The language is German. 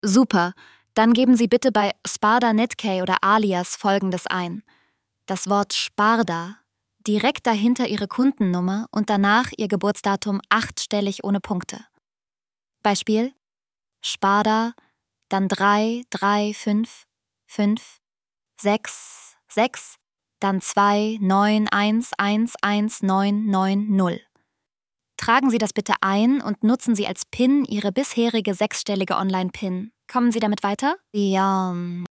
Super, dann geben Sie bitte bei Sparda Netcare oder Alias Folgendes ein. Das Wort Sparda, direkt dahinter Ihre Kundennummer und danach Ihr Geburtsdatum 8-stellig ohne Punkte. Beispiel: Sparda, dann 3, 3, 5, 5, 6, 6, dann 2, 9, 1, 1, 1, 9, 9, 0. Tragen Sie das bitte ein und nutzen Sie als PIN Ihre bisherige 6-stellige Online-PIN. Kommen Sie damit weiter? Ja.